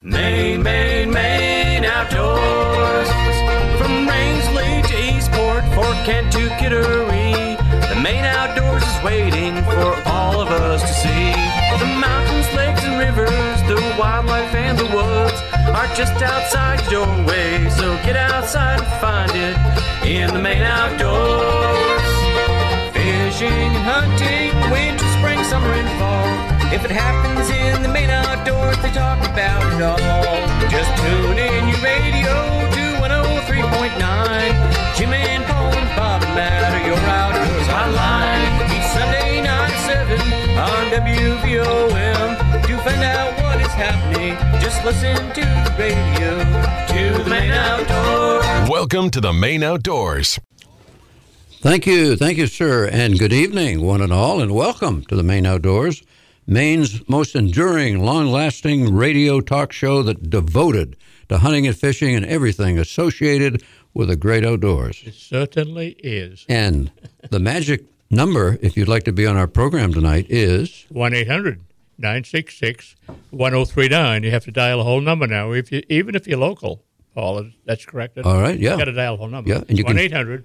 Maine Outdoors. From Rangeley to Eastport, Fort Kent to Kittery, the Maine Outdoors is waiting for all of us to see. The mountains, lakes, and rivers, the wildlife and the woods are just outside your doorway, so get outside and find it in the Maine Outdoors. Fishing and hunting, winter, spring, summer, and fall. If it happens in the Maine Outdoors, they talk about it all. Just tune in your radio to 103.9. Jim and Paul and Bob and Matt are your Outdoors Hotline. Each Sunday night at 7 on WVOM. To find out what is happening, just listen to the radio, to the Maine Outdoors. Welcome to the Maine Outdoors. Thank you, sir, and good evening, one and all, and welcome to the Maine Outdoors, Maine's most enduring, long-lasting radio talk show that devoted to hunting and fishing and everything associated with the great outdoors. It certainly is. And the magic number, if you'd like to be on our program tonight, is 1-800-966-1039. You have to dial a whole number now, even if you're local. Paul, that's correct. All right, yeah. You got to dial a whole number. Yeah, and you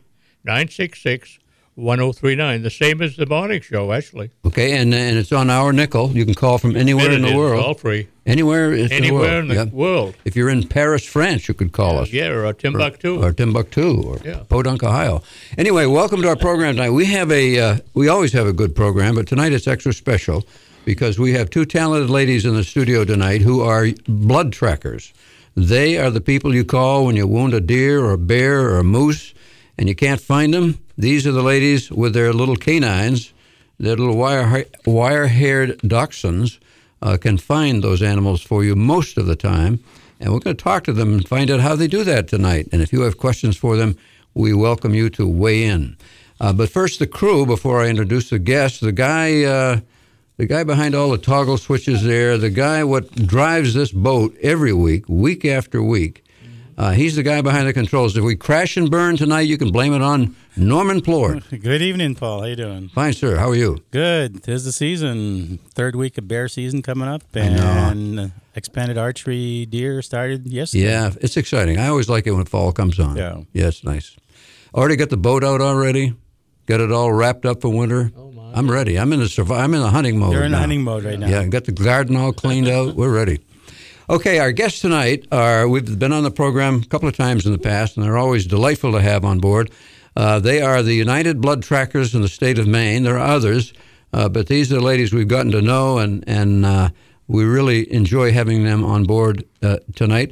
1-800-966-1039. The same as the morning show, actually. Okay, and it's on our nickel. You can call from anywhere in the world. It's all free. Anywhere in the world. If you're in Paris, France, you could call us. Yeah, or Timbuktu. Or Podunk, Ohio. Anyway, welcome to our program tonight. We always have a good program, but tonight it's extra special because we have two talented ladies in the studio tonight who are blood trackers. They are the people you call when you wound a deer or a bear or a moose and you can't find them. These are the ladies with their little canines, their little wire-haired dachshunds, can find those animals for you most of the time. And we're going to talk to them and find out how they do that tonight. And if you have questions for them, we welcome you to weigh in. But first, the crew, before I introduce the guests, the guy behind all the toggle switches there, the guy what drives this boat every week, week after week. He's the guy behind the controls. If we crash and burn tonight, you can blame it on Norman Plord. Good evening, Paul. How you doing? Fine, sir. How are you? Good. 'Tis the season. Third week of bear season coming up, and expanded archery deer started yesterday. Yeah, it's exciting. I always like it when fall comes on. Yeah, it's nice. Already got the boat out already? Got it all wrapped up for winter? Oh, my. I'm ready. I'm in the hunting mode. You're in now. the hunting mode right now. Yeah, got the garden all cleaned out. We're ready. Okay, our guests tonight we've been on the program a couple of times in the past, and they're always delightful to have on board. They are the United Blood Trackers in the state of Maine. There are others, but these are the ladies we've gotten to know, and we really enjoy having them on board tonight.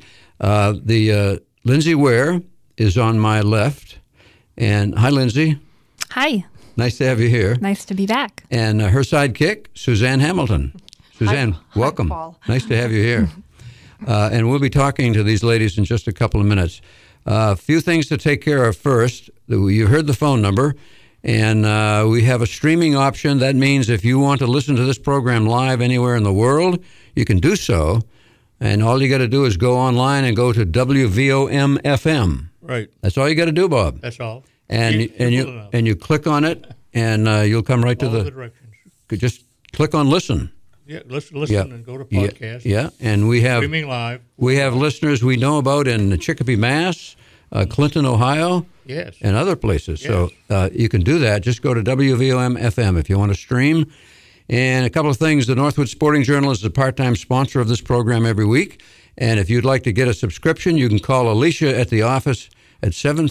Lindsay Ware is on my left, and hi, Lindsay. Hi. Nice to have you here. Nice to be back. And her sidekick, Suzanne Hamilton. Suzanne, welcome. Hi, Paul. Nice to have you here. And we'll be talking to these ladies in just a couple of minutes. A few things to take care of first. You heard the phone number, and we have a streaming option. That means if you want to listen to this program live anywhere in the world, you can do so. And all you got to do is go online and go to WVOM-FM. Right. That's all you got to do, Bob. That's all. And you click on it, and you'll come right to the directions. Just click on listen. Yeah, listen and go to podcast. Yeah, and we have streaming live. We have listeners we know about in Chicopee, Mass, Clinton, Ohio, yes, and other places. Yes. So you can do that. Just go to WVOM-FM if you want to stream. And a couple of things. The Northwood Sporting Journal is a part-time sponsor of this program every week. And if you'd like to get a subscription, you can call Alicia at the office at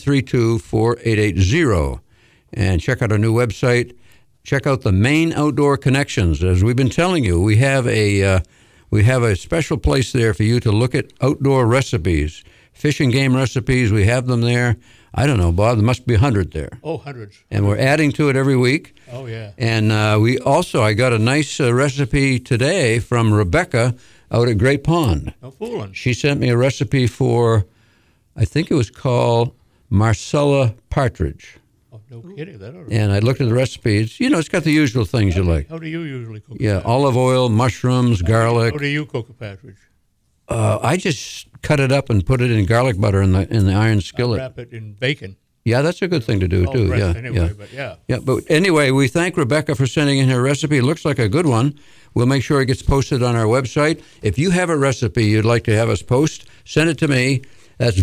732-4880 and check out our new website. Check out the Maine Outdoor Connections. As we've been telling you, we have a special place there for you to look at outdoor recipes, fish and game recipes. We have them there. I don't know, Bob, there must be 100 there. Oh, hundreds. And we're adding to it every week. Oh, yeah. And I got a nice recipe today from Rebecca out at Great Pond. No fooling. She sent me a recipe for, I think it was called Marcella partridge. No kidding. And I looked at the recipes. You know, it's got the usual things you like. How do you usually cook? Yeah, olive oil, mushrooms, garlic. How do you cook a partridge? I just cut it up and put it in garlic butter in the iron skillet. I wrap it in bacon. Yeah, that's a good thing to do, too. breast Yeah, anyway, yeah. but yeah. Yeah, but anyway, we thank Rebecca for sending in her recipe. It looks like a good one. We'll make sure it gets posted on our website. If you have a recipe you'd like to have us post, send it to me. That's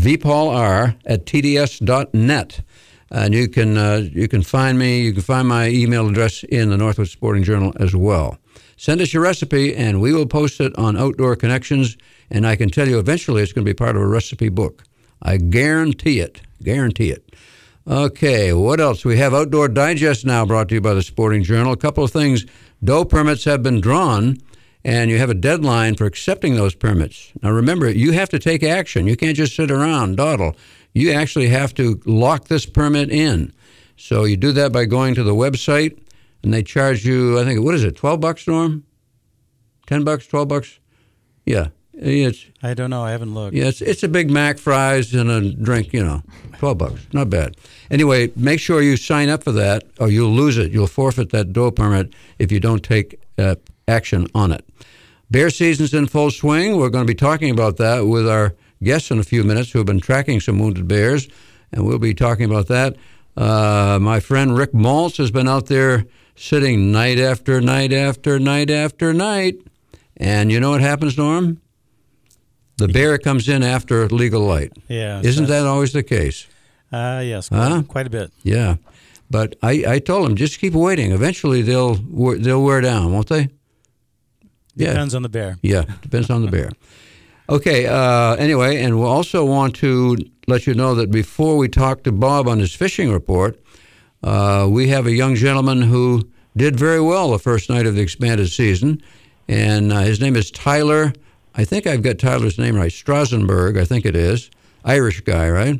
vpaulr@tds.net. And you can find me. You can find my email address in the Northwood Sporting Journal as well. Send us your recipe, and we will post it on Outdoor Connections. And I can tell you, eventually, it's going to be part of a recipe book. I guarantee it. Guarantee it. Okay, what else? We have Outdoor Digest now, brought to you by the Sporting Journal. A couple of things. Doe permits have been drawn, and you have a deadline for accepting those permits. Now, remember, you have to take action. You can't just sit around, dawdle. You actually have to lock this permit in. So you do that by going to the website, and they charge you, I think, what is it, $12, Norm? $10, $12? Yeah. I don't know. I haven't looked. Yeah, it's a Big Mac, fries, and a drink, $12. Not bad. Anyway, make sure you sign up for that, or you'll lose it. You'll forfeit that doe permit if you don't take action on it. Bear season's in full swing. We're going to be talking about that with our guests in a few minutes who have been tracking some wounded bears, and we'll be talking about that. My friend Rick Maltz has been out there sitting night after night after night after night, and you know what happens, Norm? The bear comes in after legal light. Yeah. Isn't that always the case? Yes, quite a bit. Yeah. But I told him, just keep waiting. Eventually they'll wear down, won't they? Depends on the bear. Yeah, depends on the bear. Okay, anyway, and we also want to let you know that before we talk to Bob on his fishing report, we have a young gentleman who did very well the first night of the expanded season, and his name is Tyler. I think I've got Tyler's name right. Strasenberg, I think it is. Irish guy, right?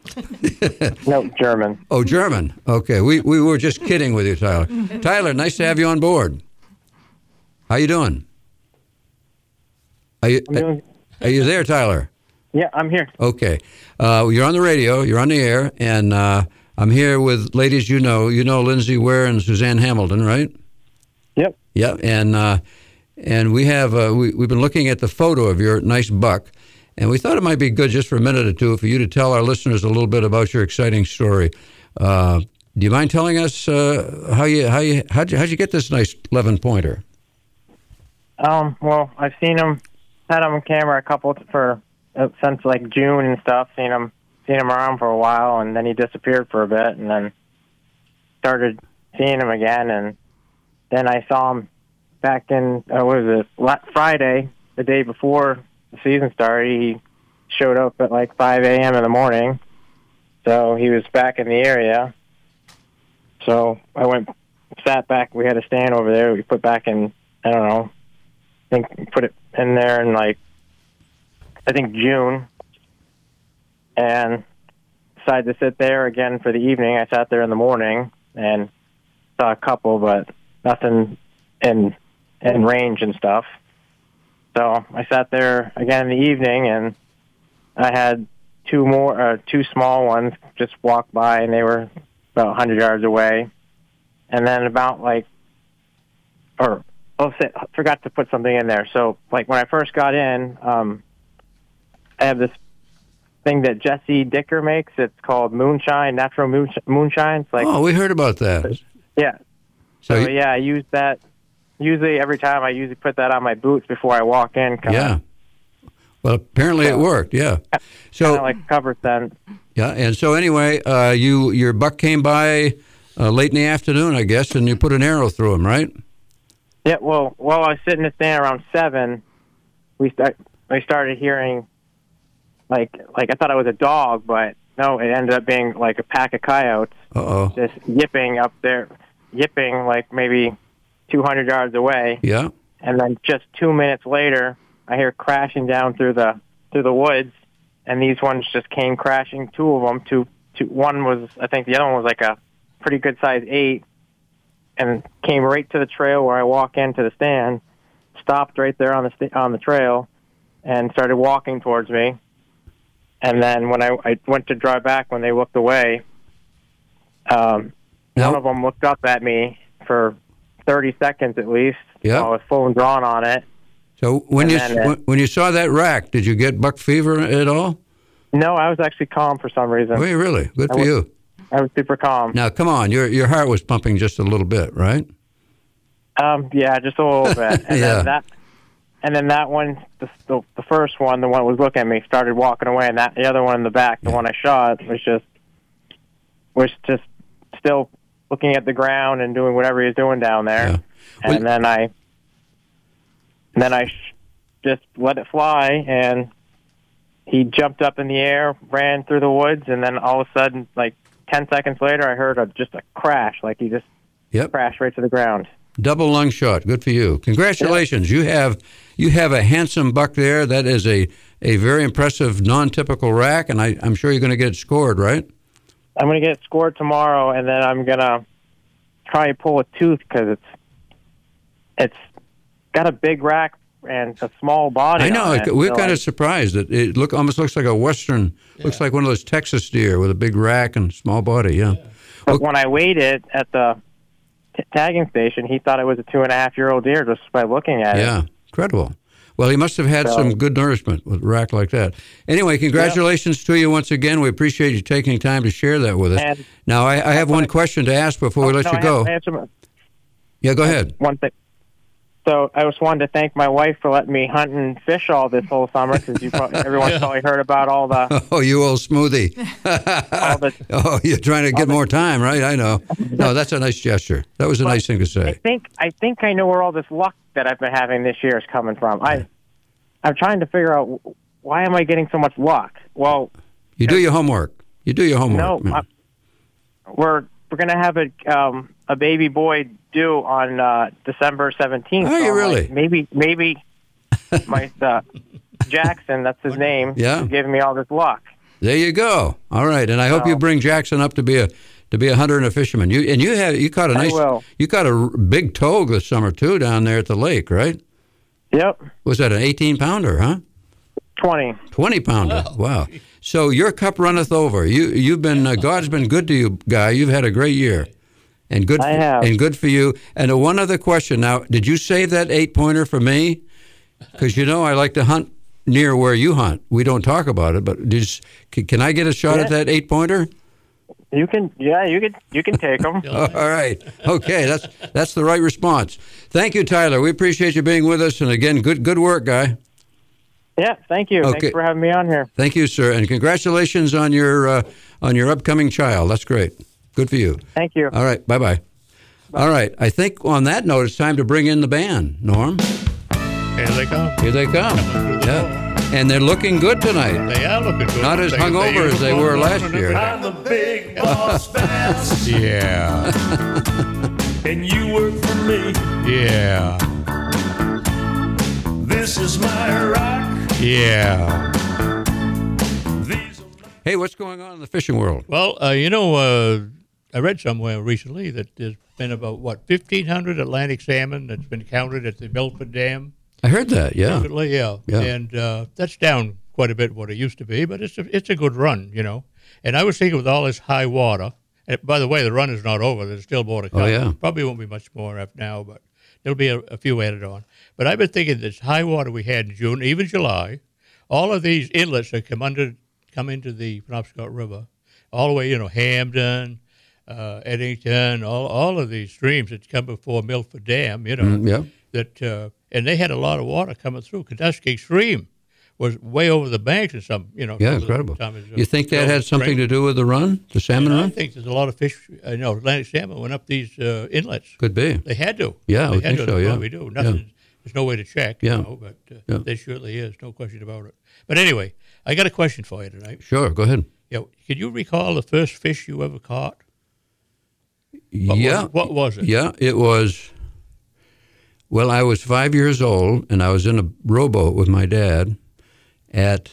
No, German. Oh, German. Okay, we were just kidding with you, Tyler. Tyler, nice to have you on board. How you doing? Are you there, Tyler? Yeah, I'm here. Okay. You're on the radio. You're on the air, and I'm here with ladies you know. You know Lindsay Ware and Suzanne Hamilton, right? Yep. Yeah, and we have we've been looking at the photo of your nice buck, and we thought it might be good just for a minute or two for you to tell our listeners a little bit about your exciting story. Do you mind telling us how'd you get this nice 11-pointer? Well, I've seen him, had him on camera since like June and stuff. Seen him around for a while, and then he disappeared for a bit, and then started seeing him again, and then I saw him back in, Friday, the day before the season started. He showed up at like 5 a.m. in the morning, so he was back in the area. So I sat back. We had a stand over there. We put back in, I don't know, put it in there in June, and decided to sit there again for the evening. I sat there in the morning and saw a couple, but nothing in range and stuff. So I sat there again in the evening, and I had two small ones just walk by, and they were about 100 yards away. And then forgot to put something in there. So when I first got in, I have this thing that Jesse Dicker makes. It's called moonshine, natural moonshine. It's like, oh, we heard about that. Yeah. So yeah, I use that. Usually every time I put that on my boots before I walk in. Yeah. Well, apparently it worked. Yeah. So kind of like cover scent. Yeah, and so anyway, your buck came by late in the afternoon, I guess, and you put an arrow through him, right? Yeah. Well, while I was sitting in the stand around 7, I started hearing like I thought it was a dog, but no, it ended up being like a pack of coyotes. Just yipping up there, like maybe 200 yards away. Yeah. And then just 2 minutes later, I hear crashing down through the woods, and these ones just came crashing. Two of them. One was, I think the other one was like a pretty good size 8, and came right to the trail where I walk into the stand. Stopped right there on the trail, and started walking towards me. And then when I went to drive back, when they looked away, one of them looked up at me for 30 seconds at least. Yeah. I was full and drawn on it. So when you saw that rack, did you get buck fever at all? No, I was actually calm for some reason. Oh, really? Good for you. I was super calm. Now, come on, your heart was pumping just a little bit, right? Yeah, just a little bit. And Yeah. then that one, the first one, the one that was looking at me, started walking away, and the other one in the back, the one I shot, was just still looking at the ground and doing whatever he was doing down there. Yeah. And then I just let it fly, and he jumped up in the air, ran through the woods, and then all of a sudden, like 10 seconds later, I heard just a crash, like he just crashed right to the ground. Double lung shot. Good for you. Congratulations. Yeah. You have a handsome buck there. That is a very impressive, non-typical rack, and I'm sure you're going to get it scored, right? I'm going to get it scored tomorrow, and then I'm going to try and pull a tooth because it's got a big rack and a small body. I know. on it. We're kind of surprised that it almost looks like a Western, looks like one of those Texas deer with a big rack and small body, yeah. But when I weighed it at the tagging station, he thought it was a 2.5-year-old deer just by looking at it. Yeah, incredible. Well, he must have had some good nourishment with a rack like that. Anyway, congratulations to you once again. We appreciate you taking time to share that with us. And now, I have one question to ask before we let you go. Yeah, go ahead. One thing. So I just wanted to thank my wife for letting me hunt and fish all this whole summer, because everyone's probably heard about all the... Oh, you old smoothie. Oh, you're trying to get more time, right? I know. No, that's a nice gesture. That was a nice thing to say. I think I know where all this luck that I've been having this year is coming from. I'm trying to figure out, why am I getting so much luck? Well... You do your homework. No, we're going to have a baby boy due on December 17th. Are you really? Maybe my Jackson, that's his name, is giving me all this luck. There you go. All right, and I hope you bring Jackson up to be a hunter and a fisherman. You caught a big togue this summer too down there at the lake, right? Yep. Was that an 18-pounder, huh? 20-pounder. Wow. So your cup runneth over. You've been God's been good to you, Guy. You've had a great year, and good. I have. And good for you. And one other question. Now, did you save that 8-pointer for me? Because I like to hunt near where you hunt. We don't talk about it, but can I get a shot at that 8-pointer? You can. Yeah, you can take them. All right. Okay. That's the right response. Thank you, Tyler. We appreciate you being with us, and again, good work, Guy. Yeah, thank you. Okay. Thanks for having me on here. Thank you, sir, and congratulations on your upcoming child. That's great. Good for you. Thank you. All right, bye-bye. All right, I think on that note, it's time to bring in the band. Norm? Here they come. Here they come. Yeah, and they're looking good tonight. They are looking good. Not as hungover as they were last year. I'm the big boss bass, Yeah. and you work for me. Yeah. This is my rock. Yeah. These are Hey, what's going on in the fishing world? Well, I read somewhere recently that there's been about, 1,500 Atlantic salmon that's been counted at the Milford Dam. I heard that, yeah. Recently, yeah. And that's down quite a bit what it used to be, but it's a good run, And I was thinking with all this high water, and by the way, the run is not over. There's still more to come. Oh, yeah. Probably won't be much more after now, but there'll be a few added on. But I've been thinking this high water we had in June, even July, all of these inlets that come into the Penobscot River, all the way, Hamden, Eddington, all of these streams that come before Milford Dam, that and they had a lot of water coming through. Kenduskeag Stream was way over the banks and some, Yeah, incredible. You think that had something to do with the run, the salmon run? I think there's a lot of fish, Atlantic salmon went up these inlets. Could be. They had to. Yeah, they I think so, yeah. Probably do. Nothing. There's no way to check, but there surely is, no question about it. But anyway, I got a question for you tonight. Sure, go ahead. Could you recall the first fish you ever caught? What was it? Yeah, it was, I was 5 years old, and I was in a rowboat with my dad at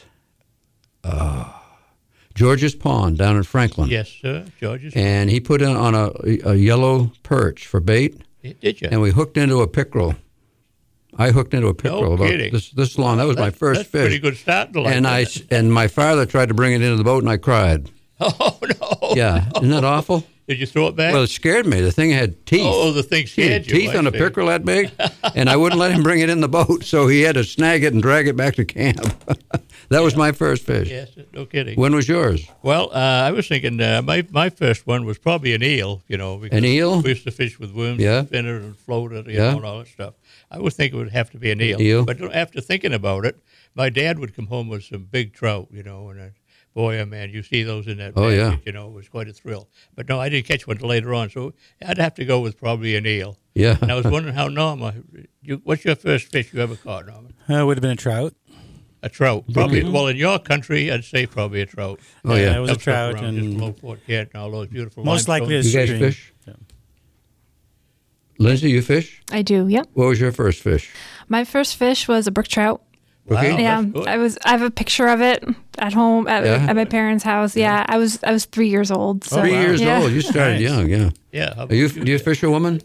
George's Pond down in Franklin. Yes, sir, George's. And he put in on a yellow perch for bait. Did you? And we hooked into a pickerel. I hooked into a pickerel about this long. That was my first that's fish. Pretty good start to life. And my father tried to bring it into the boat, and I cried. Oh no! Yeah, isn't that awful? Did you throw it back? Well, it scared me. The thing had teeth. Oh, the thing scared you. Teeth on a pickerel that big, and I wouldn't let him bring it in the boat, so he had to snag it and drag it back to camp. That was my first fish. Yes, no kidding. When was yours? Well, I was thinking my first one was probably an eel, because An eel? we used to fish with worms, Yeah. and spinner and floater, Yeah. and all that stuff. I would think it would have to be an eel. Eel. But after thinking about it, my dad would come home with some big trout, and boy, oh man, you see those in that Oh, basket, yeah. it was quite a thrill. But no, I didn't catch one until later on, so I'd have to go with probably an eel. Yeah. And I was wondering how Norma, what's your first fish you ever caught, Norma? Would have been a trout. A trout. Probably. Well, in your country, I'd say probably a trout. Oh, yeah. It was a Comes up trout, around just and below Fort Kent and all those beautiful most likely a You guys stream. fish? Yeah. Lindsay, you fish? I do. Yep. What was your first fish? My first fish was a brook trout. Okay. Yeah, that's good. I have a picture of it at home at, Yeah? at my parents' house. Yeah, I was 3 years old. So, 3 years yeah. old. You started Nice. young, yeah. Yeah. how Are you, about do you fish a woman?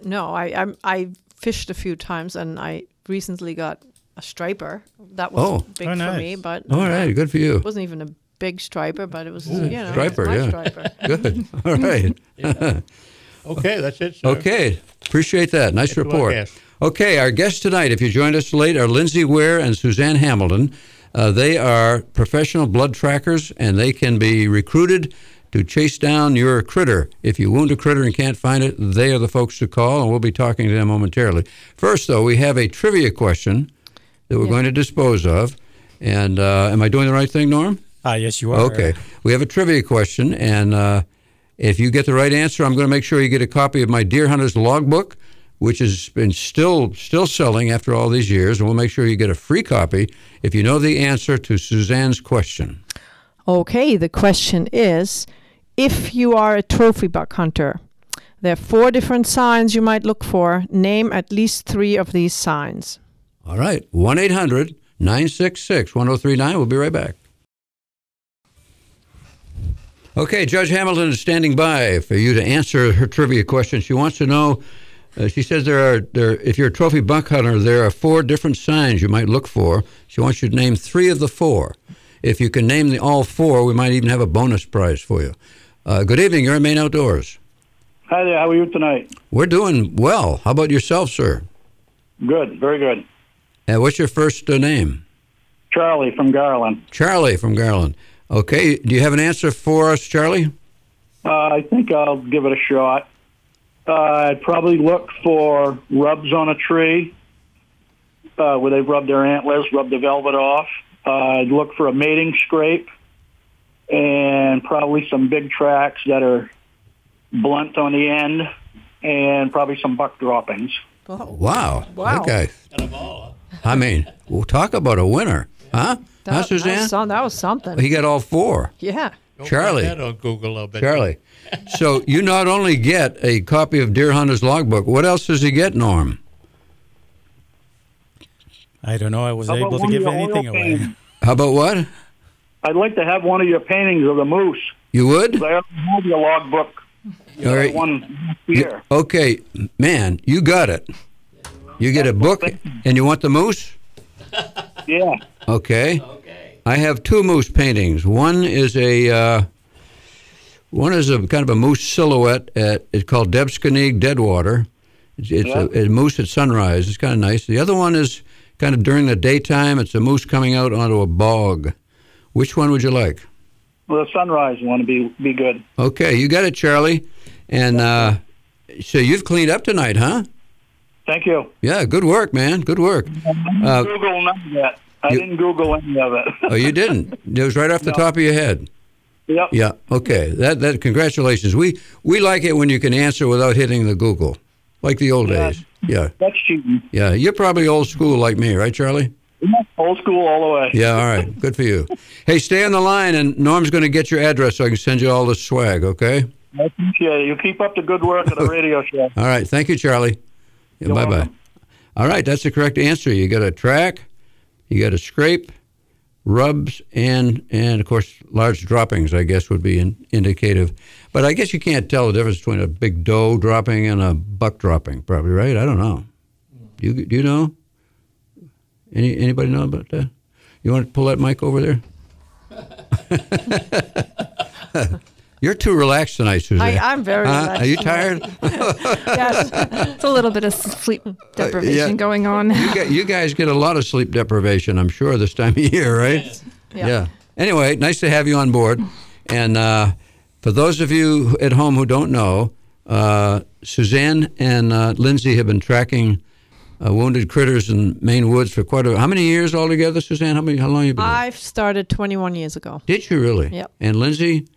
I fished a few times, and I recently got a striper. That was big Oh, for nice. me, but All right, good for you. it wasn't even a big striper, but it was striper, my yeah. striper. Good. All right. Okay, that's it, sir. Okay. Appreciate that. Nice Get to our report. guest. Okay, our guests tonight, if you joined us late, are Lindsay Ware and Suzanne Hamilton. They are professional blood trackers, and they can be recruited to chase down your critter. If you wound a critter and can't find it, they are the folks to call, and we'll be talking to them momentarily. First, though, we have a trivia question that we're going to dispose of. And am I doing the right thing, Norm? Yes, you are. Okay. We have a trivia question, and if you get the right answer, I'm going to make sure you get a copy of my Deer Hunter's Logbook, which has been still selling after all these years, and we'll make sure you get a free copy if you know the answer to Suzanne's question. Okay, the question is, if you are a trophy buck hunter, there are 4 different signs you might look for. Name at least 3 of these signs. All right, 1-800-966-1039. We'll be right back. Okay, Judge Hamilton is standing by for you to answer her trivia question. She wants to know, she says if you're a trophy buck hunter, there are 4 different signs you might look for. She wants you to name 3 of the 4. If you can name all 4, we might even have a bonus prize for you. Good evening, you're in Maine Outdoors. Hi there, how are you tonight? We're doing well. How about yourself, sir? Good, very good. And what's your first name? Charlie from Garland. Charlie from Garland. Okay, do you have an answer for us, Charlie? I think I'll give it a shot. I'd probably look for rubs on a tree where they've rubbed their antlers, rubbed the velvet off. I'd look for a mating scrape and probably some big tracks that are blunt on the end and probably some buck droppings. Wow. Wow. Okay. I mean, we'll talk about a winner, huh? Huh, Suzanne? That was something. He got all 4. Yeah. Charlie. That on Google, I'll bet. Charlie. So you not only get a copy of Deer Hunter's Logbook, what else does he get, Norm? I don't know. I was How about able to one of give your anything oil away. paintings? How about what? I'd like to have one of your paintings of the moose. You would? I already have your logbook. All right. One here. Okay, man, you got it. You get a book, and you want the moose? Yeah. Okay. I have 2 moose paintings. One is a kind of a moose silhouette. It's called Debscanig Deadwater. It's a moose at sunrise. It's kind of nice. The other one is kind of during the daytime. It's a moose coming out onto a bog. Which one would you like? Well, the sunrise one would be good. Okay, you got it, Charlie. And so you've cleaned up tonight, huh? Thank you. Yeah, good work, man. Good work. Google none of that. I didn't Google any of it. Oh, you didn't? It was right off the top of your head. Yep. Yeah. Okay. That. Congratulations. We like it when you can answer without hitting the Google, like the old days. Yeah. That's cheating. Yeah. You're probably old school like me, right, Charlie? Old school all the way. Yeah. All right. Good for you. Hey, stay on the line, and Norm's going to get your address so I can send you all this swag. Okay. I appreciate it. You keep up the good work of the radio show. All right. Thank you, Charlie. Yeah, You're bye-bye. welcome. All right. That's the correct answer. You got a track, you got a scrape, rubs, and of course, large droppings, I guess, would be indicative. But I guess you can't tell the difference between a big doe dropping and a buck dropping, probably, right? I don't know. Do you know? Anybody know about that? You want to pull that mic over there? You're too relaxed tonight, Suzanne. I'm very relaxed. Are you tired? Yes, it's a little bit of sleep deprivation going on. You guys get a lot of sleep deprivation, I'm sure, this time of year, right? Yeah. Anyway, nice to have you on board. And for those of you at home who don't know, Suzanne and Lindsay have been tracking wounded critters in Maine woods for how many years altogether, Suzanne? How long have you been? I've started 21 years ago. Did you really? Yep. And Lindsay?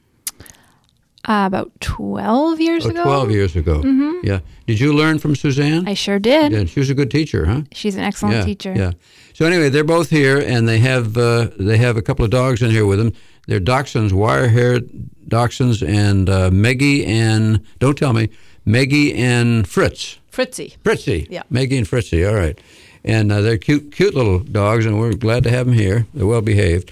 About 12 years ago. 12 years ago. Mm-hmm. Yeah. Did you learn from Suzanne? I sure did. Yeah, she was a good teacher, huh? She's an excellent teacher. Yeah. So anyway, they're both here, and they have a couple of dogs in here with them. They're dachshunds, wire-haired dachshunds, and Meggie and Meggie and Fritzy. Yeah. Meggie and Fritzy. All right. And they're cute little dogs, and we're glad to have them here. They're well behaved.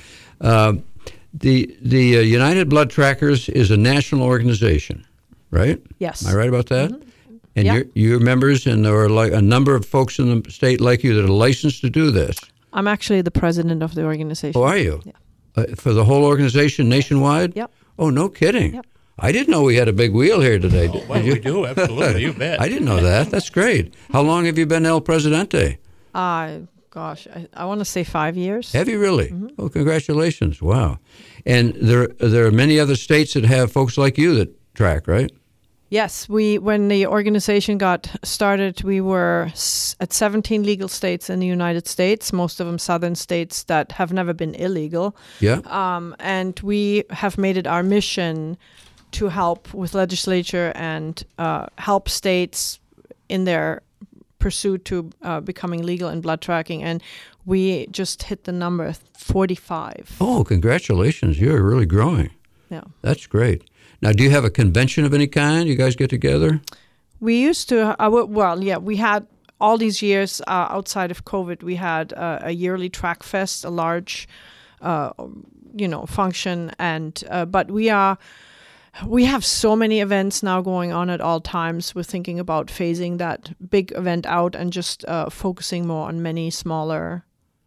The United Blood Trackers is a national organization, right? Yes. Am I right about that? Mm-hmm. And you're members, and there are like a number of folks in the state like you that are licensed to do this. I'm actually the president of the organization. Oh, are you? Yeah. For the whole organization nationwide? Yep. Oh, no kidding. Yep. I didn't know we had a big wheel here today. Well, we do, absolutely. You bet. I didn't know that. That's great. How long have you been El Presidente? Gosh, I want to say 5 years. Have you really? Mm-hmm. Oh, congratulations. Wow. And there are many other states that have folks like you that track, right? Yes, when the organization got started, we were at 17 legal states in the United States, most of them southern states that have never been illegal. Yeah. And we have made it our mission to help with legislature and help states in their pursuit to becoming legal in blood tracking. And we just hit the number 45. Oh, congratulations. You're really growing. Yeah. That's great. Now, do you have a convention of any kind? You guys get together? We used to, we had all these years outside of COVID, we had a yearly track fest, a large, function. And but we have so many events now going on at all times. We're thinking about phasing that big event out and just focusing more on many smaller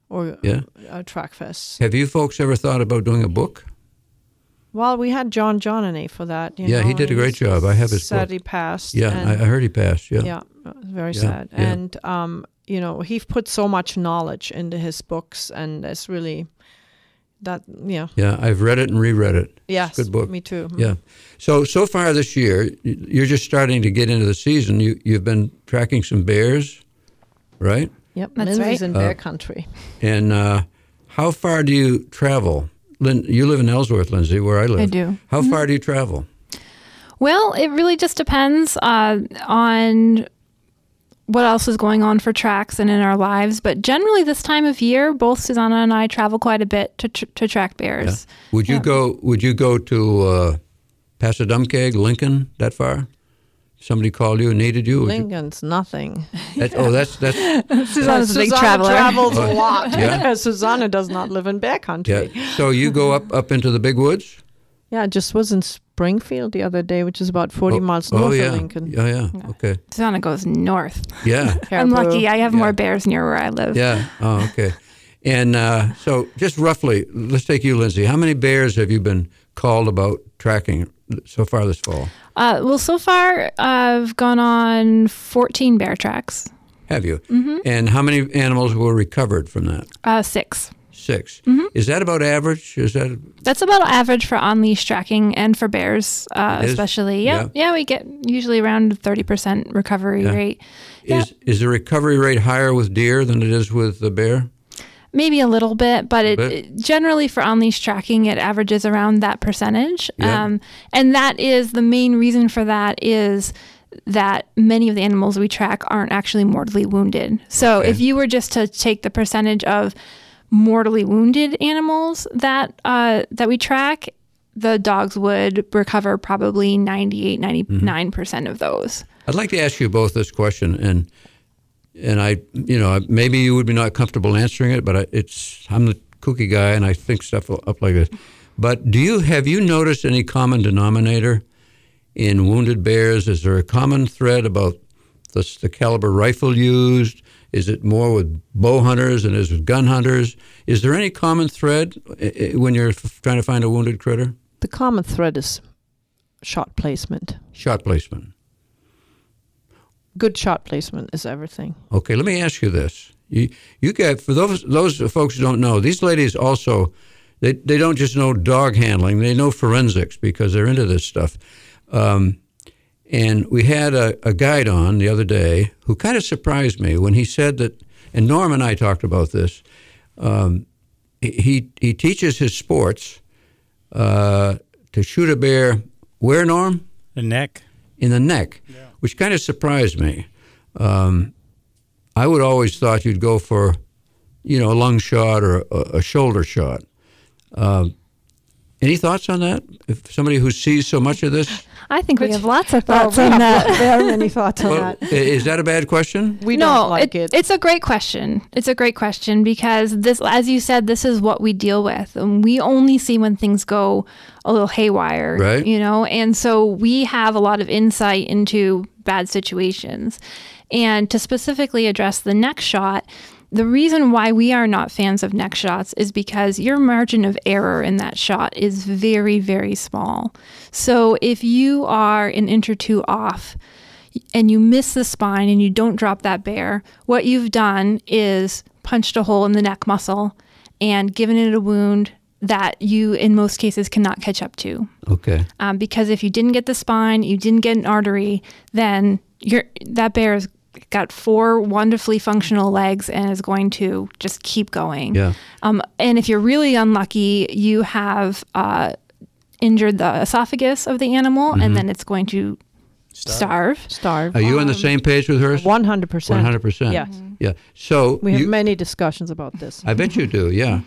track fests. Have you folks ever thought about doing a book? Well, we had John Johnny for that. He did a great job. I have his book. Sad he passed. Yeah, I heard he passed. Yeah. Yeah, very sad. Yeah. And he put so much knowledge into his books, and it's really that. Yeah. Yeah, I've read it and reread it. Yes, good book. Me too. Yeah. So far this year, you're just starting to get into the season. You've been tracking some bears, right? Yep, that's Lindsay's right. in bear country. And how far do you travel? You live in Ellsworth, Lindsay, where I live. I do. How far do you travel? Well, it really just depends on what else is going on for tracks and in our lives. But generally, this time of year, both Susanna and I travel quite a bit to track bears. Yeah. Would you go to Passadumkeag, Lincoln, that far? Somebody called you and needed you? Lincoln's nothing. That's Susanna's a big traveler. Travels a lot. Yeah. Susanna does not live in bear country. Yeah. So you go up into the big woods? Yeah, I just was in Springfield the other day, which is about 40 miles north of Lincoln. Yeah. Okay. Susanna goes north. Yeah. I'm lucky. I have more bears near where I live. Yeah. Oh, okay. And so just roughly, let's take you, Lindsay. How many bears have you been called about tracking so far this fall? Well, so far I've gone on 14 bear tracks. Have you? Mm-hmm. And how many animals were recovered from that? 6. 6. Mm-hmm. Is that about average? That's about average for on-leash tracking and for bears, especially. Yeah, we get usually around 30% recovery rate. Is the recovery rate higher with deer than it is with the bear? Maybe a little bit, but it generally for on-leash tracking, it averages around that percentage. Yeah. And that is the main reason for that is that many of the animals we track aren't actually mortally wounded. So if you were just to take the percentage of mortally wounded animals that we track, the dogs would recover probably 98, 99% of those. I'd like to ask you both this question, and I, maybe you would be not comfortable answering it, but I'm the kooky guy and I think stuff up like this. But have you noticed any common denominator in wounded bears? Is there a common thread about the caliber rifle used? Is it more with bow hunters and is it with gun hunters? Is there any common thread when you're trying to find a wounded critter? The common thread is shot placement. Shot placement. Good shot placement is everything. Okay, let me ask you this. You get, for those folks who don't know, these ladies also, they don't just know dog handling, they know forensics because they're into this stuff. And we had a guide on the other day who kind of surprised me when he said that, and Norm and I talked about this, he teaches his sports to shoot a bear, where, Norm? The neck. In the neck, which kind of surprised me. I would always thought you'd go for, a lung shot or a shoulder shot. Any thoughts on that? If somebody who sees so much of this? I think we have lots of thoughts on that. Very many thoughts on that. Is that a bad question? We don't like it. It's a great question. It's a great question because this, as you said, this is what we deal with. And we only see when things go a little haywire, right? And so we have a lot of insight into bad situations. And to specifically address the neck shot, the reason why we are not fans of neck shots is because your margin of error in that shot is very, very small. So if you are an inch or two off and you miss the spine and you don't drop that bear, what you've done is punched a hole in the neck muscle and given it a wound that you, in most cases, cannot catch up to. Okay. Because if you didn't get the spine, you didn't get an artery, then that bear has got 4 wonderfully functional legs and is going to just keep going. Yeah. And if you're really unlucky, you have injured the esophagus of the animal, and then it's going to starve. Are you on the same page with her? 100%. 100%. Yes. Yeah. So we have many discussions about this. I bet you do. Yeah.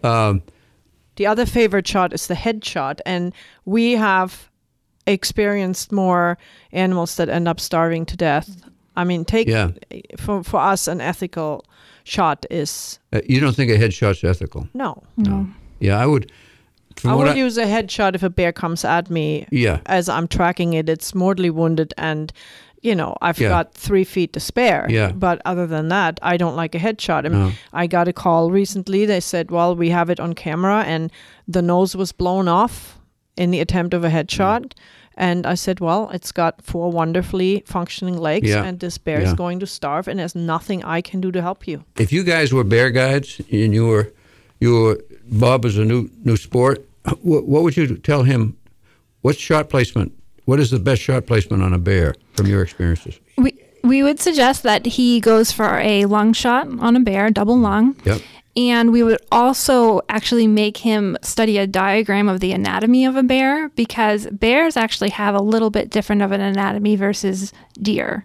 The other favorite shot is the head shot, and we have experienced more animals that end up starving to death. I mean, for us, an ethical shot is... you don't think a headshot's ethical? No. Yeah, I would... I would use a headshot if a bear comes at me. Yeah. As I'm tracking it, it's mortally wounded, and I've got 3 feet to spare. Yeah. But other than that, I don't like a headshot. I got a call recently. They said, well, we have it on camera, and the nose was blown off in the attempt of a headshot. And I said, well, it's got 4 wonderfully functioning legs, and this bear is going to starve, and there's nothing I can do to help you. If you guys were bear guides and you were Bob is a new sport, what would you tell him? What's shot placement? What is the best shot placement on a bear from your experiences? We would suggest that he goes for a lung shot on a bear, double lung. Yep. And we would also actually make him study a diagram of the anatomy of a bear, because bears actually have a little bit different of an anatomy versus deer.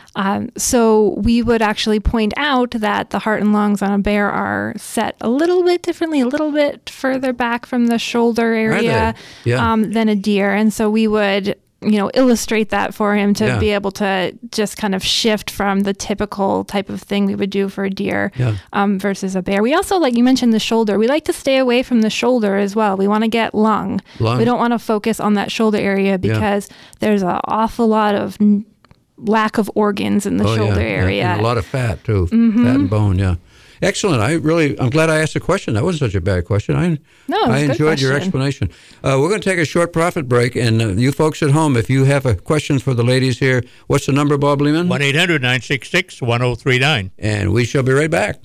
So we would actually point out that the heart and lungs on a bear are set a little bit differently, a little bit further back from the shoulder area than a deer. And so we would illustrate that for him to be able to just kind of shift from the typical type of thing we would do for a deer versus a bear. We also, like you mentioned, the shoulder. We like to stay away from the shoulder as well. We want to get lung. We don't want to focus on that shoulder area because there's an awful lot of lack of organs in the shoulder area. And a lot of fat too, fat and bone, Excellent. I'm glad I asked the question. That wasn't such a bad question. I enjoyed your explanation. We're going to take a short profit break, and you folks at home, if you have a question for the ladies here, what's the number, Bob Lehman? 1-800-966-1039. And we shall be right back.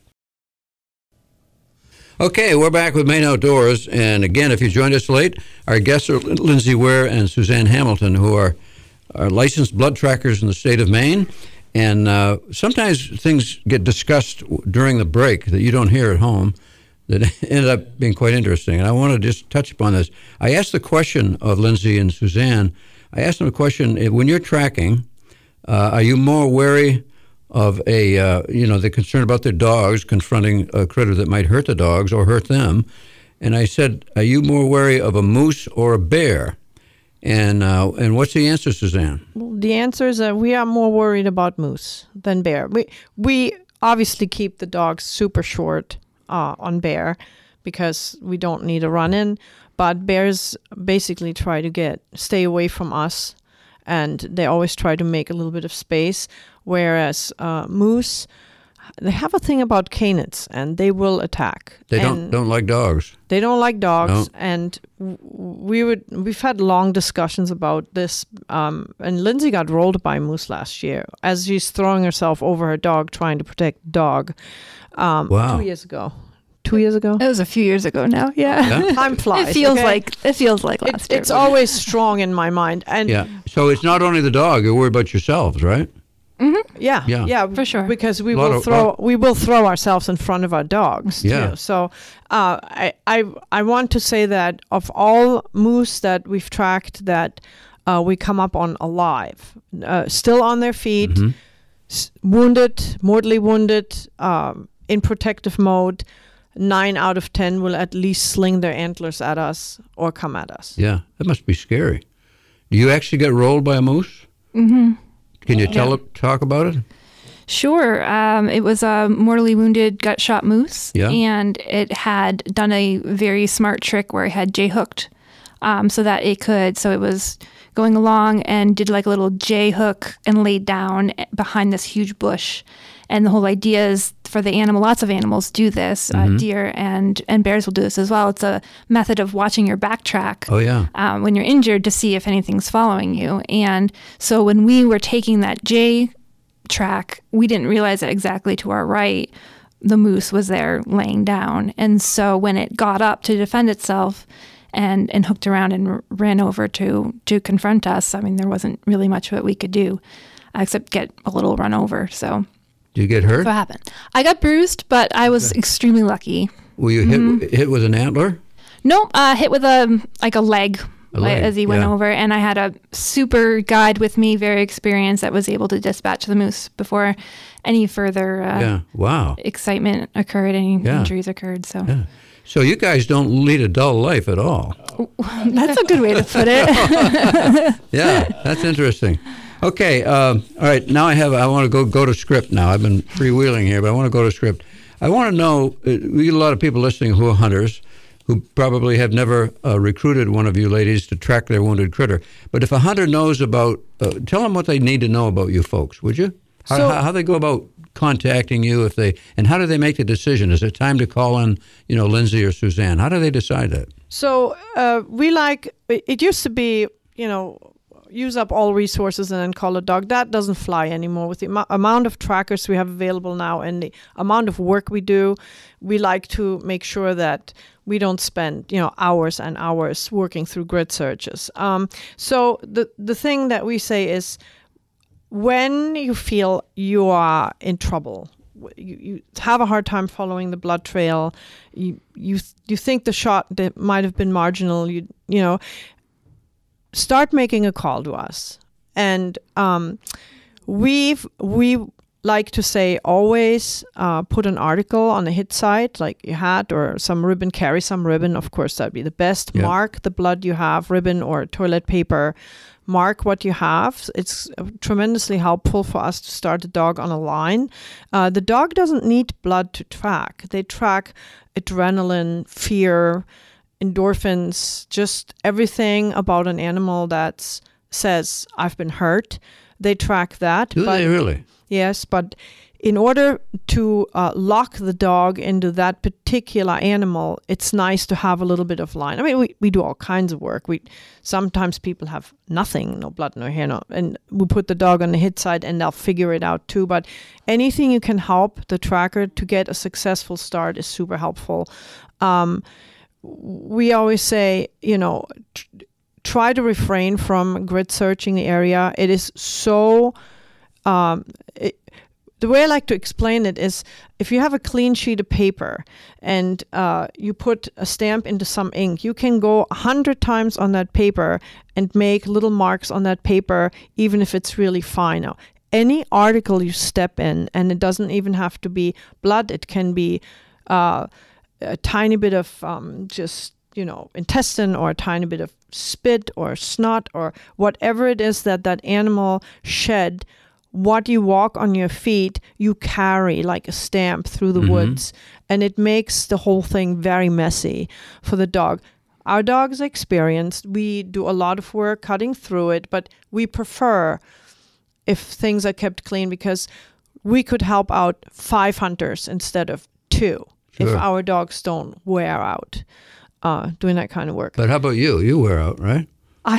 Okay, we're back with Maine Outdoors, and again, if you joined us late, our guests are Lindsay Ware and Suzanne Hamilton, who are licensed blood trackers in the state of Maine. And sometimes things get discussed during the break that you don't hear at home that ended up being quite interesting. And I want to just touch upon this. I asked the question of Lindsay and Suzanne. I asked them a question, when you're tracking, are you more wary of they're concerned about their dogs confronting a critter that might hurt the dogs or hurt them. And I said, are you more wary of a moose or a bear? And what's the answer, Suzanne? Well, the answer is that we are more worried about moose than bear. We obviously keep the dogs super short on bear because we don't need a run-in, but bears basically try to stay away from us, and they always try to make a little bit of space, whereas moose they have a thing about canids, and they will attack. They And don't like dogs. They don't like dogs, No. and we've had long discussions about this. And Lindsay got rolled by a moose last year as she's throwing herself over her dog, trying to protect the dog. Wow. 2 years ago. 2 years ago. It was a few years ago now. Yeah. Time flies. It feels okay? like last year. It's always strong in my mind, and Yeah. So it's not only the dog. You worry about yourselves, right? yeah, for sure. because we Lot will throw ourselves in front of our dogs. Yeah. Too. So I want to say that of all moose that we've tracked, that we come up on alive, still on their feet, Mm-hmm. wounded, mortally wounded, in protective mode. 9 out of 10 will at least sling their antlers at us or come at us. Yeah. That must be scary. Do you actually get rolled by a moose? Mm-hmm. Can you talk about it? Sure. It was a mortally wounded, gut shot moose. Yeah. And it had done a very smart trick where it had J-hooked so that it could. So it was going along and did like a little J-hook and laid down behind this huge bush. And the whole idea is for the animal, lots of animals do this, deer and bears will do this as well. It's a method of watching your backtrack Oh, yeah. when you're injured to see if anything's following you. And so when we were taking that J track, we didn't realize that exactly to our right, the moose was there laying down. And so when it got up to defend itself and hooked around and ran over to confront us, I mean, there wasn't really much that we could do except get a little run over. So Did you get hurt? that's what happened. I got bruised, but I was extremely lucky. Were you hit with an antler? Nope, hit with a leg. leg, As he went yeah. over, and I had a super guide with me, very experienced, that was able to dispatch the moose before any further Wow. excitement occurred, any injuries occurred. So So you guys don't lead a dull life at all. that's a good way to put it. Yeah, that's interesting. Okay, all right. Now I want to go to script. Now I've been freewheeling here, but I want to go to script. I want to know. We get a lot of people listening who are hunters, who probably have never recruited one of you ladies to track their wounded critter. But if a hunter knows about, tell them what they need to know about you folks, would you? How they go about contacting you and how do they make the decision? Is it time to call in, Lindsay or Suzanne? How do they decide that? So it used to be, use up all resources and then call a dog. That doesn't fly anymore. With the amount of trackers we have available now and the amount of work we do, we like to make sure that we don't spend, hours and hours working through grid searches. So the thing that we say is, when you feel you are in trouble, you have a hard time following the blood trail, you think the shot that might have been marginal, start making a call to us. And we like to say, always put an article on the hit site, like you had, or some ribbon, carry some ribbon. Of course, that'd be the best. Yeah. Mark the blood you have, ribbon or toilet paper. Mark what you have. It's tremendously helpful for us to start the dog on a line. The dog doesn't need blood to track. They track adrenaline, fear, endorphins, just everything about an animal that says, I've been hurt. They track that. Do they really? Yes, but in order to lock the dog into that particular animal, it's nice to have a little bit of line. I mean, we do all kinds of work. Sometimes people have nothing, no blood, no hair, and we put the dog on the hit side and they'll figure it out too. But anything you can help the tracker to get a successful start is super helpful. We always say, try to refrain from grid searching the area. It is so... the way I like to explain it is, if you have a clean sheet of paper and you put a stamp into some ink, you can go 100 times on that paper and make little marks on that paper, even if it's really fine. Now, any article you step in, and it doesn't even have to be blood, it can be a tiny bit of intestine, or a tiny bit of spit or snot, or whatever it is that animal shed. What you walk on your feet, you carry like a stamp through the woods, and it makes the whole thing very messy for the dog. Our dog is experienced. We do a lot of work cutting through it, but we prefer if things are kept clean, because we could help out 5 hunters instead of 2 if Sure. our dogs don't wear out doing that kind of work. But how about you? You wear out, right?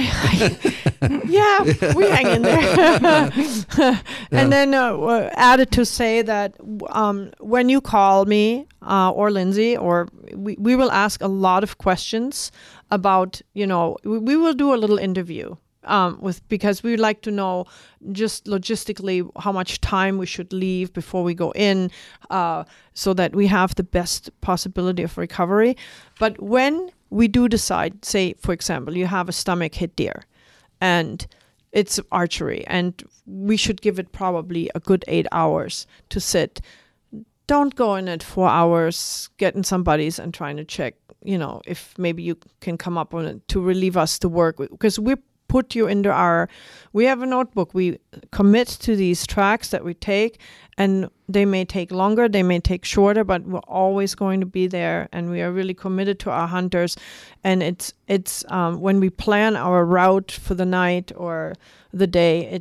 Yeah, we hang in there. And then added to say that when you call me or Lindsay, or we will ask a lot of questions about, we will do a little interview because we would like to know just logistically how much time we should leave before we go in so that we have the best possibility of recovery. But when we do decide, say, for example, you have a stomach hit deer and it's archery and we should give it probably a good 8 hours to sit. Don't go in at 4 hours, getting some buddies and trying to check, if maybe you can come up on it to relieve us to work. Because we put you into we have a notebook. We commit to these tracks that we take, and they may take longer, they may take shorter, but we're always going to be there, and we are really committed to our hunters. And it's when we plan our route for the night or the day,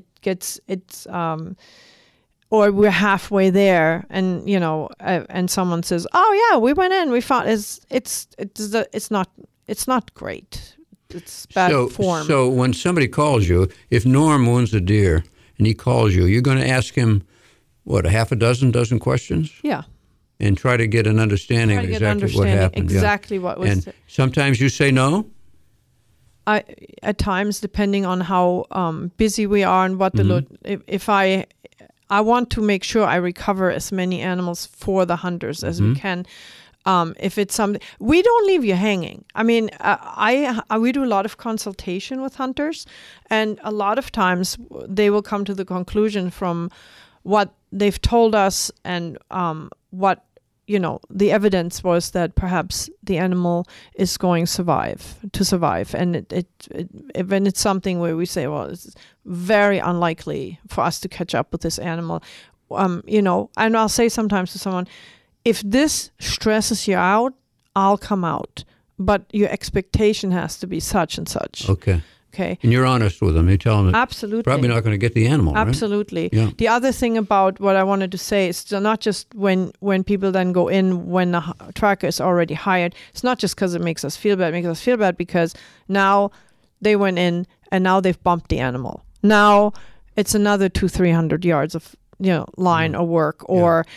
or we're halfway there, and and someone says, "Oh yeah, we went in, we found it's not great." It's bad form. So when somebody calls you, if Norm wounds a deer and he calls you, you're going to ask him, a half a dozen questions? Yeah. And try to get an understanding of exactly what happened. Exactly what was. And sometimes you say no? At times, depending on how busy we are and what if I want to make sure I recover as many animals for the hunters as we can. If it's something, we don't leave you hanging. I mean, we do a lot of consultation with hunters, and a lot of times they will come to the conclusion from what they've told us and what the evidence was that perhaps the animal is going to survive, and when it's something where we say, well, it's very unlikely for us to catch up with this animal, and I'll say sometimes to someone, if this stresses you out, I'll come out. But your expectation has to be such and such. Okay. Okay. And you're honest with them. You tell them absolutely probably not going to get the animal, right? Absolutely. Yeah. The other thing about what I wanted to say is not just when people then go in when the tracker is already hired. It's not just because it makes us feel bad. It makes us feel bad because now they went in and now they've bumped the animal. Now it's another 200-300 yards of line or work or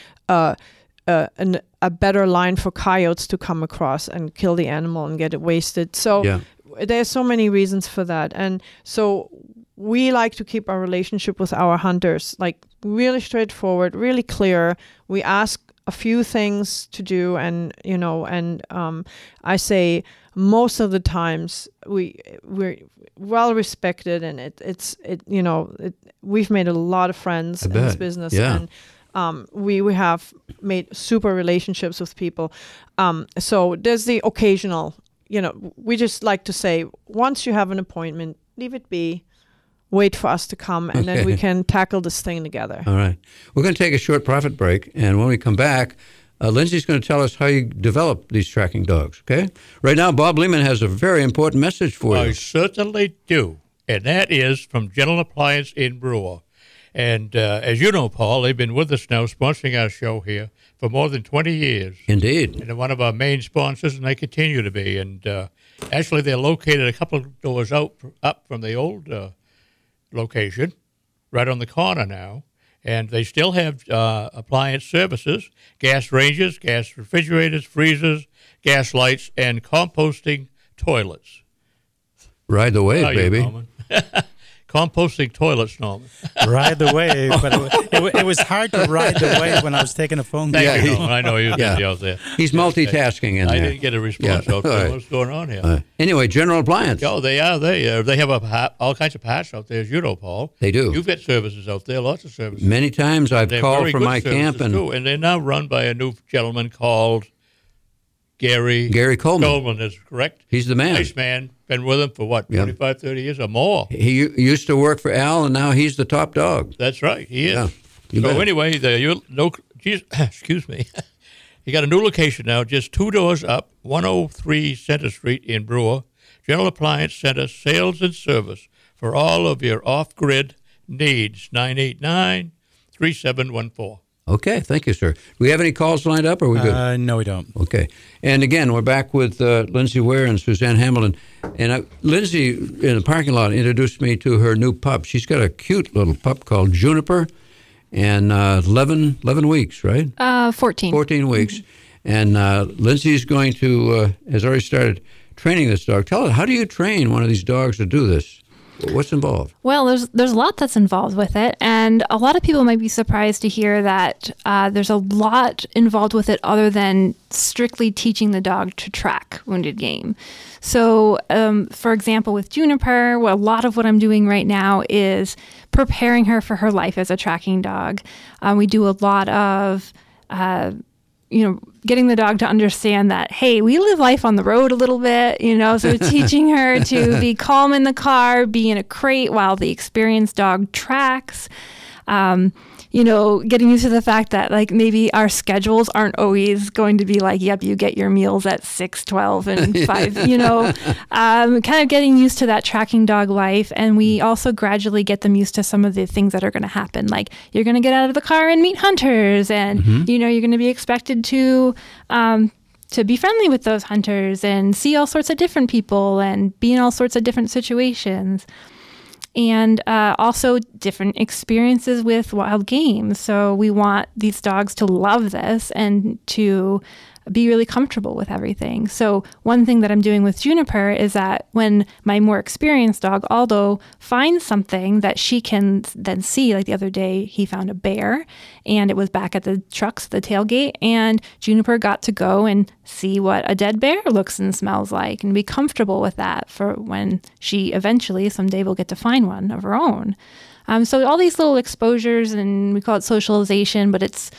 a better line for coyotes to come across and kill the animal and get it wasted. So there's so many reasons for that. And so we like to keep our relationship with our hunters like really straightforward, really clear. We ask a few things to do, and I say most of the times we're well respected, and we've made a lot of friends in this business. Yeah. And we have made super relationships with people. So there's the occasional, we just like to say, once you have an appointment, leave it be, wait for us to come, and then we can tackle this thing together. All right. We're going to take a short profit break, and when we come back, Lindsay's going to tell us how you develop these tracking dogs, okay? Right now, Bob Lehman has a very important message for you. I certainly do, and that is from General Appliance in Brewer. And as you know, Paul, they've been with us now, sponsoring our show here for more than 20 years. Indeed. And they're one of our main sponsors, and they continue to be. And actually, they're located a couple of doors up from the old location, right on the corner now. And they still have appliance services, gas ranges, gas refrigerators, freezers, gas lights, and composting toilets. Ride the wave, baby. Composting toilets, Norman. Ride the wave, but it was hard to ride the wave when I was taking a phone call. Thank you, Norman. I know you was out there. He's multitasking in there. I didn't get a response. Yeah. Right. What's going on here? Anyway, General Appliance. Oh, they are. They have all kinds of parts out there, as you know, Paul. They do. You've got services out there, lots of services. Many times I've called from my camp. And they're now run by a new gentleman called Gary Coleman is correct. He's the man. Nice man. Been with him for what, 25, 30 years or more. He used to work for Al, and now he's the top dog. That's right. He is. Yeah, so anyway, excuse me. You got a new location now, just 2 doors up, 103 Center Street in Brewer. General Appliance Center, sales and service for all of your off-grid needs. 3714. Okay, thank you, sir. Do we have any calls lined up, or are we good? No, we don't. Okay. And again, we're back with Lindsay Ware and Suzanne Hamilton. And Lindsay, in the parking lot, introduced me to her new pup. She's got a cute little pup called Juniper, and 11 weeks, right? 14. 14 weeks. And Lindsay's going to, has already started training this dog. Tell us, how do you train one of these dogs to do this? What's involved? Well, there's a lot that's involved with it, and a lot of people might be surprised to hear that there's a lot involved with it other than strictly teaching the dog to track wounded game. So, for example, with Juniper, a lot of what I'm doing right now is preparing her for her life as a tracking dog. We do a lot of getting the dog to understand that, hey, we live life on the road a little bit, so teaching her to be calm in the car, be in a crate while the experienced dog tracks, getting used to the fact that like maybe our schedules aren't always going to be like, yep, you get your meals at 6, 12, and 5, kind of getting used to that tracking dog life. And we also gradually get them used to some of the things that are going to happen. Like you're going to get out of the car and meet hunters, and, you're going to be expected to be friendly with those hunters and see all sorts of different people and be in all sorts of different situations. And also different experiences with wild game. So we want these dogs to love this and to be really comfortable with everything. So one thing that I'm doing with Juniper is that when my more experienced dog, Aldo, finds something that she can then see, like the other day, he found a bear and it was back at the trucks, the tailgate, and Juniper got to go and see what a dead bear looks and smells like and be comfortable with that for when she eventually someday will get to find one of her own. So all these little exposures, and we call it socialization, but it's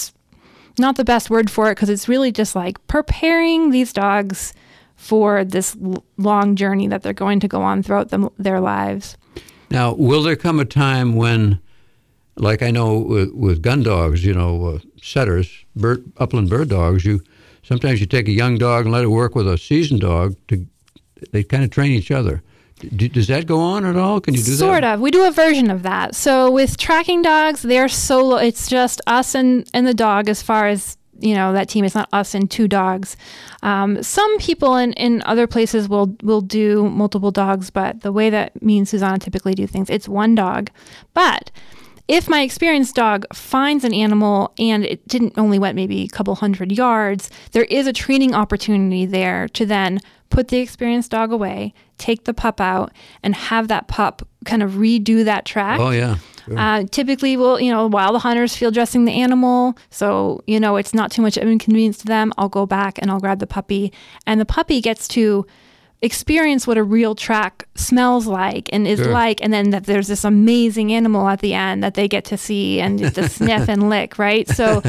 not the best word for it because it's really just like preparing these dogs for this long journey that they're going to go on throughout their lives. Now, will there come a time when, like I know with gun dogs, setters, upland bird dogs, sometimes you take a young dog and let it work with a seasoned dog they kind of train each other. Does that go on at all? Can you do that? Sort of. We do a version of that. So with tracking dogs, they're solo. It's just us and the dog as far as, that team. It's not us and two dogs. Some people in other places will do multiple dogs, but the way that me and Susanna typically do things, it's one dog. But if my experienced dog finds an animal and it didn't only went maybe a couple 100 yards, there is a training opportunity there to then put the experienced dog away, take the pup out, and have that pup kind of redo that track. Oh, yeah. Sure. Typically, while the hunters field dressing the animal, so, it's not too much of an inconvenience to them, I'll go back and I'll grab the puppy. And the puppy gets to experience what a real track smells like and is like, and then that there's this amazing animal at the end that they get to see and to sniff and lick, right? So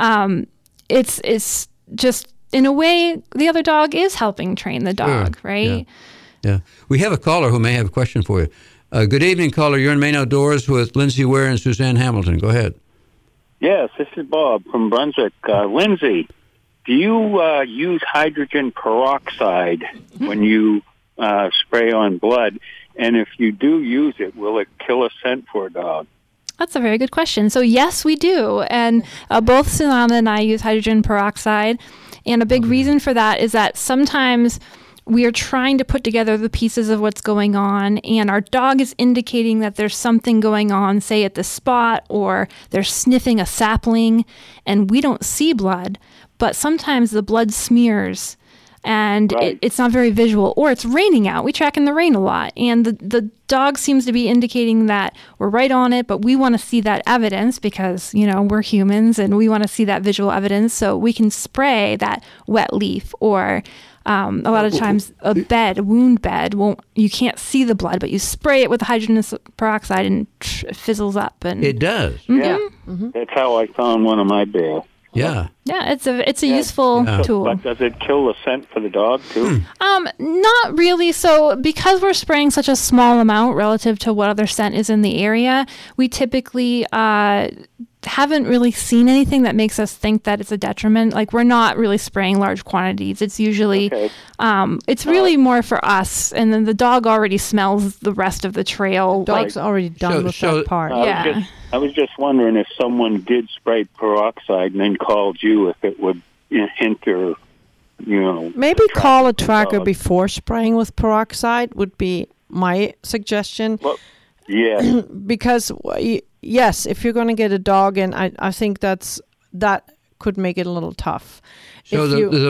it's just, in a way, the other dog is helping train the dog, right? Yeah. We have a caller who may have a question for you. Good evening, caller. You're in Maine Outdoors with Lindsay Ware and Suzanne Hamilton. Go ahead. Yes, this is Bob from Brunswick. Lindsay, do you use hydrogen peroxide when you spray on blood? And if you do use it, will it kill a scent for a dog? That's a very good question. So yes, we do. And both Susanna and I use hydrogen peroxide. And a big reason for that is that sometimes we are trying to put together the pieces of what's going on, and our dog is indicating that there's something going on, say at the spot, or they're sniffing a sapling, and we don't see blood, but sometimes the blood smears, and it's not very visual, or it's raining out. We track in the rain a lot, and the dog seems to be indicating that we're right on it, but we want to see that evidence because, we're humans, and we want to see that visual evidence, so we can spray that wet leaf, or a lot of times a wound bed, you can't see the blood, but you spray it with hydrogen peroxide and it fizzles up. And it does. Mm-hmm. Yeah, that's how I found one of my bears. Yeah. Yeah, it's a useful tool. But does it kill the scent for the dog too? Not really. So because we're spraying such a small amount relative to what other scent is in the area, we typically haven't really seen anything that makes us think that it's a detriment. Like, we're not really spraying large quantities. It's usually, it's really more for us. And then the dog already smells the rest of the trail. Dog's already done with that part. I was just wondering if someone did spray peroxide and then called you, if it would hinder, Maybe call a tracker before spraying with peroxide would be my suggestion. Well, yeah. Because, yes, if you're going to get a dog in, I think that could make it a little tough. So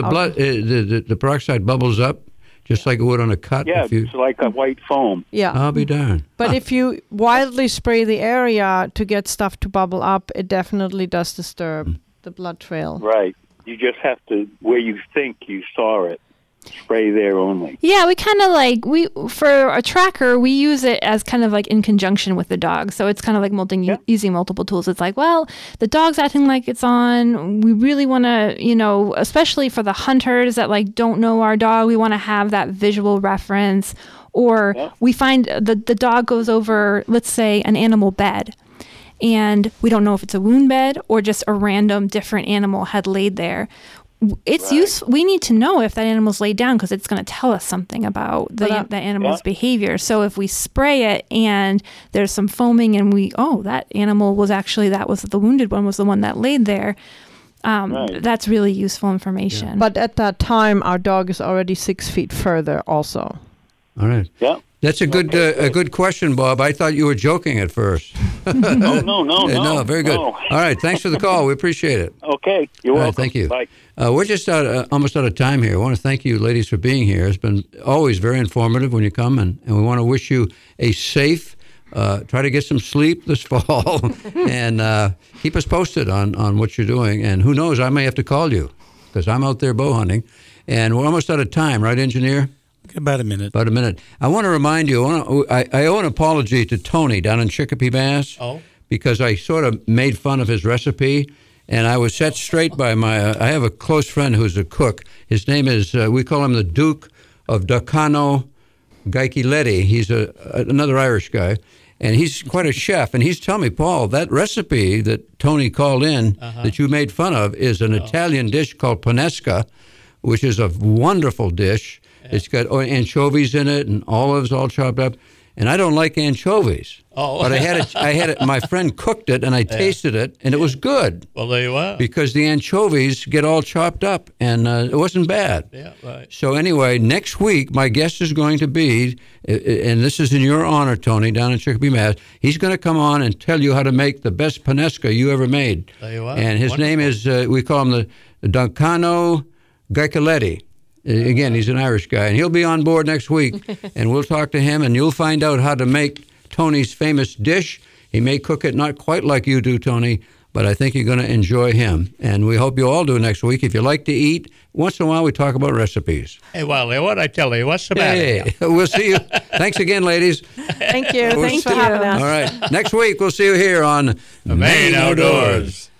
the peroxide bubbles up just like it would on a cut? Yeah, it's like a white foam. Yeah. I'll be darned. But if you wildly spray the area to get stuff to bubble up, it definitely does disturb the blood trail. Right. You just have to, where you think you saw it, spray there only. Yeah, we kind of for a tracker, we use it as kind of like in conjunction with the dog. So it's kind of like using multiple tools. It's like, well, the dog's acting like it's on. We really want to, especially for the hunters that like don't know our dog, we want to have that visual reference. Or we find the dog goes over, let's say, an animal bed. And we don't know if it's a wound bed or just a random different animal had laid there. It's useful. We need to know if that animal's laid down because it's going to tell us something about the animal's behavior. So if we spray it and there's some foaming and that animal was actually, that was the wounded one, was the one that laid there. That's really useful information. Yeah. But at that time, our dog is already 6 feet further also. All right. Yeah. That's a good question, Bob. I thought you were joking at first. No, very good. No. All right, thanks for the call. We appreciate it. Okay, you're welcome. Right, thank you. Bye. We're just almost out of time here. I want to thank you, ladies, for being here. It's been always very informative when you come, and we want to wish you a safe, try to get some sleep this fall, and keep us posted on what you're doing. And who knows, I may have to call you because I'm out there bow hunting, and we're almost out of time, right, engineer? About a minute. I want to remind you, I owe an apology to Tony down in Chicopee, Mass. Because I sort of made fun of his recipe, and I was set straight by I have a close friend who's a cook. His name is, we call him the Duke of Ducano Gaikiletti. He's another Irish guy, and he's quite a chef. And he's telling me, Paul, that recipe that Tony called in that you made fun of is an Italian dish called panesca, which is a wonderful dish. It's got anchovies in it and olives all chopped up. And I don't like anchovies. But I had it. My friend cooked it, and I tasted it, and it was good. Well, there you are. Because the anchovies get all chopped up, and it wasn't bad. Yeah, right. So anyway, next week, my guest is going to be, and this is in your honor, Tony, down in Chicopee, Mass. He's going to come on and tell you how to make the best panesca you ever made. There you are. And his name is, we call him the Ducano Gaikiletti. Again, he's an Irish guy, and he'll be on board next week, and we'll talk to him, and you'll find out how to make Tony's famous dish. He may cook it not quite like you do, Tony, but I think you're going to enjoy him, and we hope you all do next week. If you like to eat, once in a while we talk about recipes. Hey, well, what I tell you, what's the matter? Hey, we'll see you. Thanks again, ladies. Thank you. Thanks for having us. All right, next week we'll see you here on The Maine Outdoors.